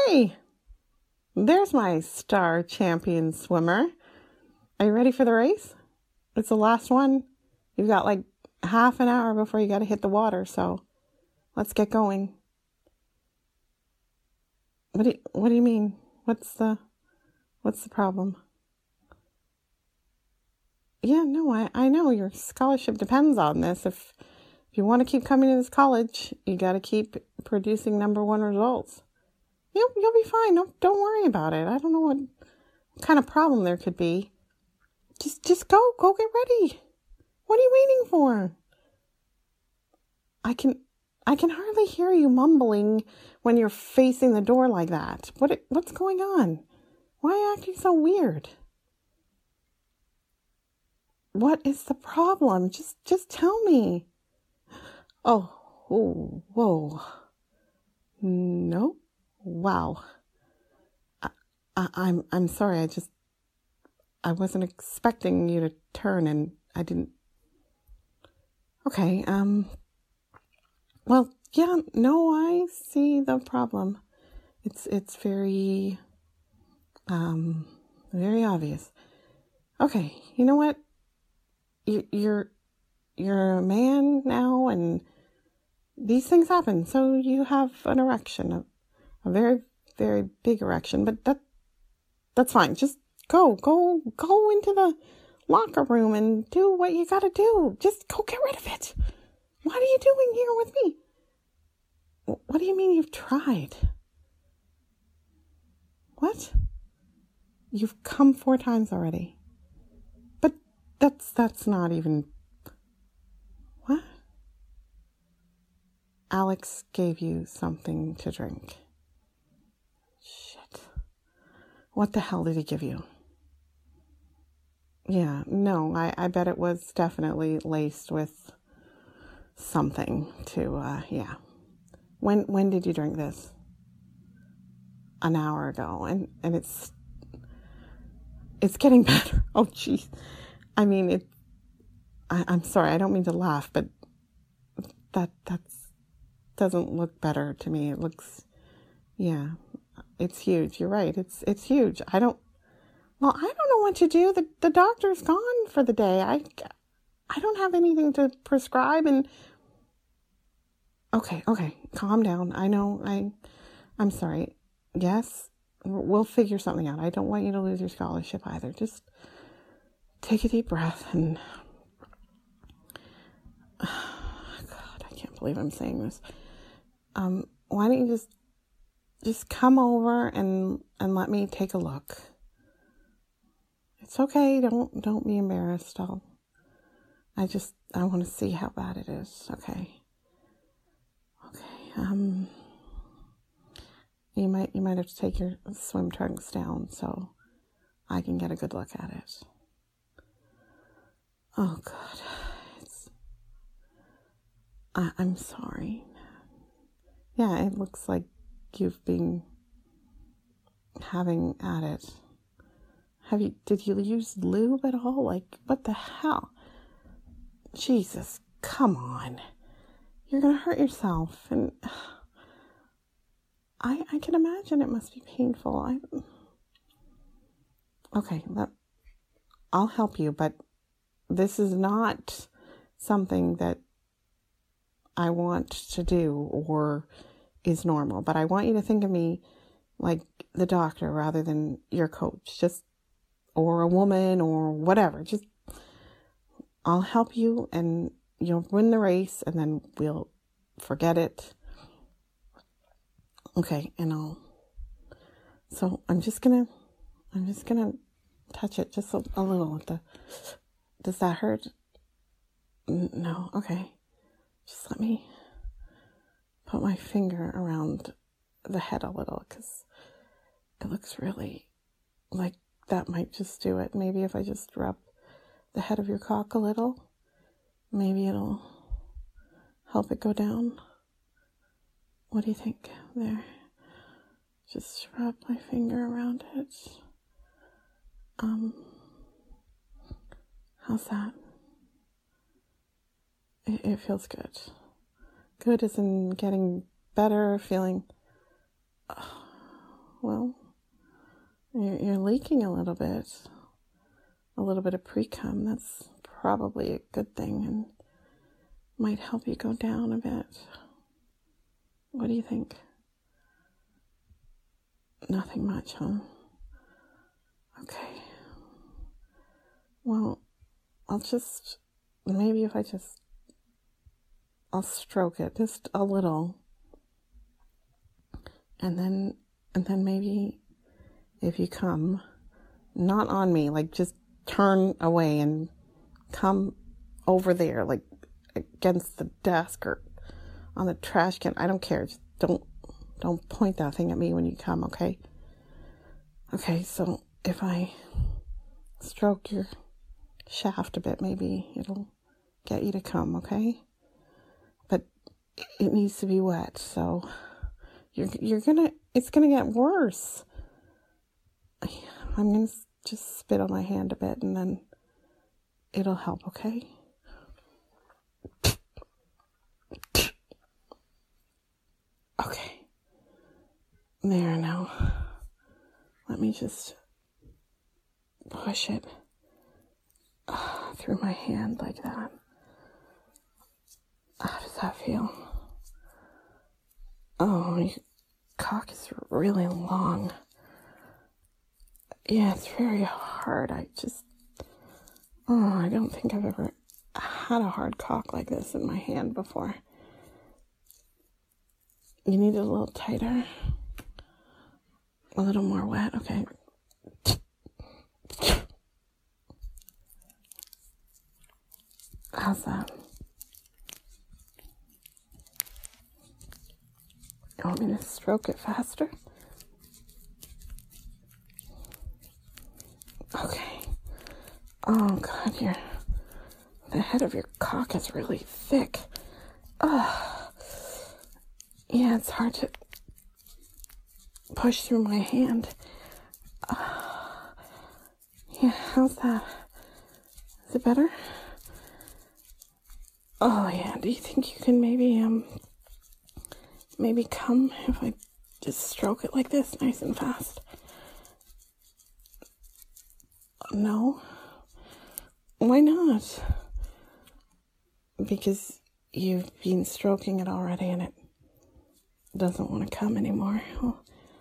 Hey, there's my star champion swimmer. Are you ready for the race? It's the last one. You've got like half an hour before you got to hit the water, so let's get going. What do you mean? What's the problem? Yeah, no, I know your scholarship depends on this. If you want to keep coming to this college, you got to keep producing number 1 results. You'll be fine. Don't worry about it. I don't know what kind of problem there could be. Just go get ready. What are you waiting for? I can hardly hear you mumbling when you're facing the door like that. What's going on? Why are you acting so weird? What is the problem? Just tell me. Oh, whoa. No? Wow. I'm sorry. I wasn't expecting you to turn and I didn't. Okay. Well, yeah, no, I see the problem. It's very, very obvious. Okay. You know what? You're a man now and these things happen. So you have an erection, a very, very big erection, but that's fine. Just go into the locker room and do what you gotta do. Just go get rid of it. What are you doing here with me? What do you mean you've tried? What? You've come 4 times already. But that's not even... What? Alex gave you something to drink. Shit. What the hell did he give you? Yeah, no, I bet it was definitely laced with something to, yeah. When did you drink this? An hour ago, and it's getting better. Oh, jeez. I mean, I'm sorry, I don't mean to laugh, but that doesn't look better to me. It looks, yeah, it's huge. You're right. It's huge. I don't know what to do. The doctor's gone for the day. I don't have anything to prescribe and okay, calm down. I know I'm sorry. Yes, we'll figure something out. I don't want you to lose your scholarship either. Just take a deep breath and God, I can't believe I'm saying this. Why don't you just come over and let me take a look. It's okay. Don't be embarrassed. I want to see how bad it is. Okay. You might have to take your swim trunks down so I can get a good look at it. Oh God. I'm sorry. Yeah, it looks like you've been having at it. Did you use lube at all? Like, what the hell? Jesus, come on. You're going to hurt yourself. And I can imagine it must be painful. Okay, I'll help you, but this is not something that I want to do or is normal. But I want you to think of me like the doctor rather than your coach. Or a woman or whatever. I'll help you and you'll win the race and then we'll forget it. Okay, so I'm just gonna touch it just a little. Does that hurt? No, okay. Just let me put my finger around the head a little because it looks really like that might just do it. Maybe if I just rub the head of your cock a little, maybe it'll help it go down. What do you think there? Just rub my finger around it. How's that? It feels good. Good as in getting better, feeling well, you're leaking a little bit of pre-cum. That's probably a good thing and might help you go down a bit. What do you think? Nothing much, huh? Okay. Well, I'll stroke it just a little. And then maybe if you come, not on me, like just turn away and come over there, like against the desk or on the trash can. I don't care. Just don't point that thing at me when you come, okay? Okay, so if I stroke your shaft a bit, maybe it'll get you to come, okay? But it needs to be wet, so it's gonna get worse. I'm gonna just spit on my hand a bit and then it'll help, okay? Okay. There now. Let me just push it through my hand like that. How does that feel? Oh, your cock is really long. Yeah, it's very hard. I don't think I've ever had a hard cock like this in my hand before. You need it a little tighter. A little more wet, okay. How's that? You want me to stroke it faster? Okay. Oh God, the head of your cock is really thick. Yeah, it's hard to push through my hand. Yeah, how's that? Is it better? Oh yeah, do you think you can maybe come if I just stroke it like this, nice and fast? No? Why not? Because you've been stroking it already and it doesn't want to come anymore. Well,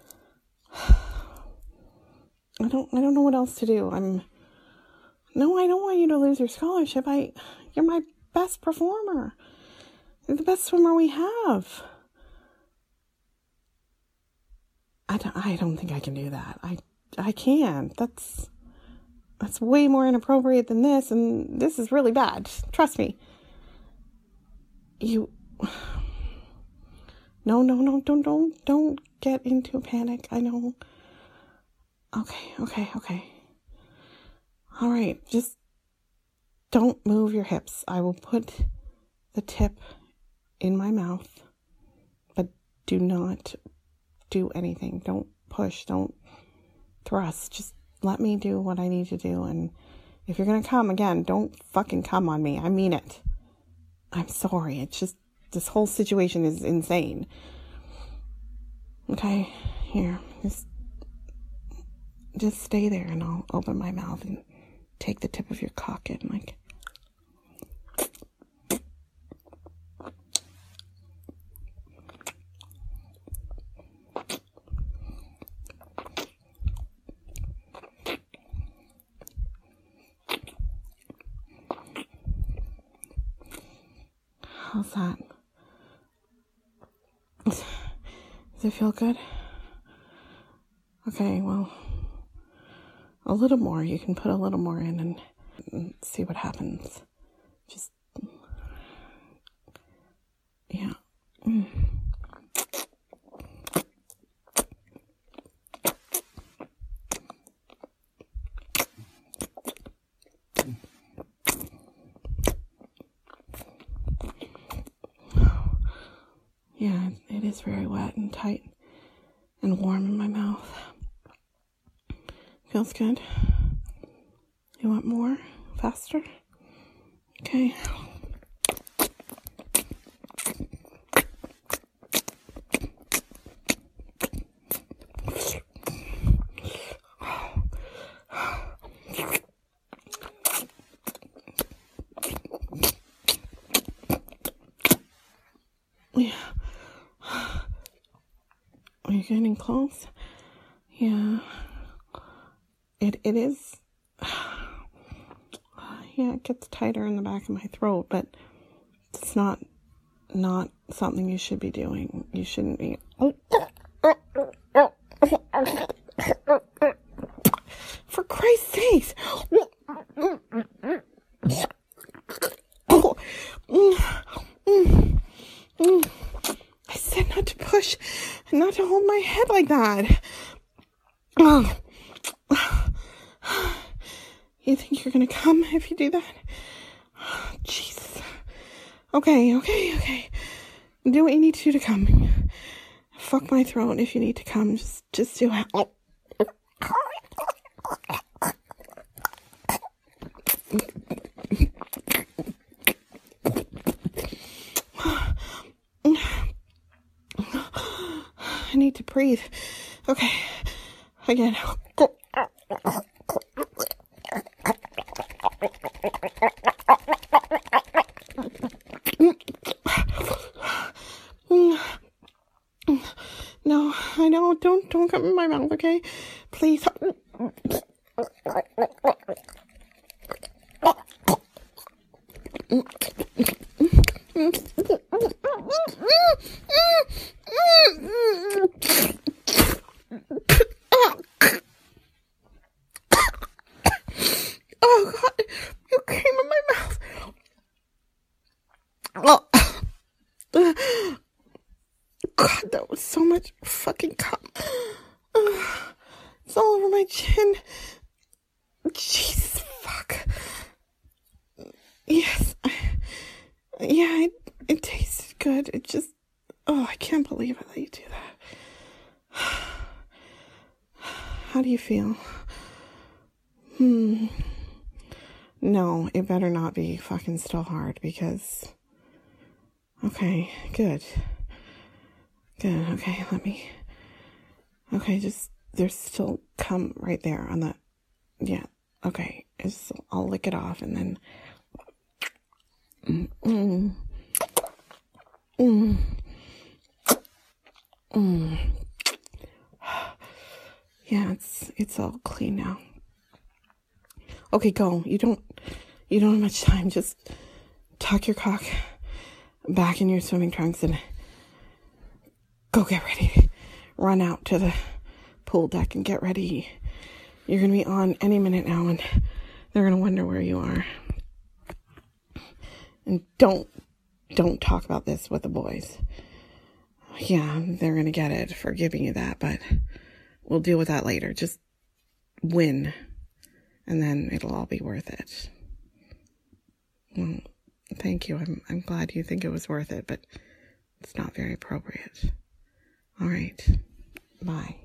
I don't know what else to do. I don't want you to lose your scholarship. You're my best performer. You're the best swimmer we have. I don't think I can do that. I can't. That's way more inappropriate than this, and this is really bad. Trust me. No, don't get into a panic. I know. Okay. All right, just don't move your hips. I will put the tip in my mouth, but do not do anything. Don't push, don't thrust. Just let me do what I need to do, and if you're gonna come again, don't fucking come on me. I mean it. I'm sorry. It's just, this whole situation is insane. Okay, here, just stay there and I'll open my mouth and take the tip of your cock in, like. How's that? Does it feel good? Okay, well, a little more. You can put a little more in and see what happens. Just, yeah. Yeah, it is very wet and tight and warm in my mouth. Feels good. You want more? Faster? Okay. Are you getting close? Yeah. It is. Yeah, it gets tighter in the back of my throat, but it's not something you should be doing. You shouldn't be. For Christ's sakes. I said not to push, not to hold my head like that. You think you're gonna come if you do that? Jesus. Okay. Do what you need to do to come. Fuck my throat if you need to come. Just do it. I need to breathe. Okay. Again. No, I know. Don't come in my mouth, okay? Please. Oh God, you came in my mouth. Oh. God, that was so much fucking cum. It's all over my chin. Jesus, fuck. Yes. Yeah, it tasted good. It just, I can't believe it that you do that. How do you feel? No, it better not be fucking still hard because, okay, good. Okay, there's still cum right there on that. Yeah, okay. I'll lick it off and then. Yeah, it's all clean now. Okay, go. You don't have much time. Just tuck your cock back in your swimming trunks and go get ready. Run out to the pool deck and get ready. You're going to be on any minute now and they're going to wonder where you are. And don't talk about this with the boys. Yeah, they're going to get it for giving you that, but we'll deal with that later. Just win. And then it'll all be worth it. Well, thank you. I'm glad you think it was worth it, but it's not very appropriate. All right. Bye.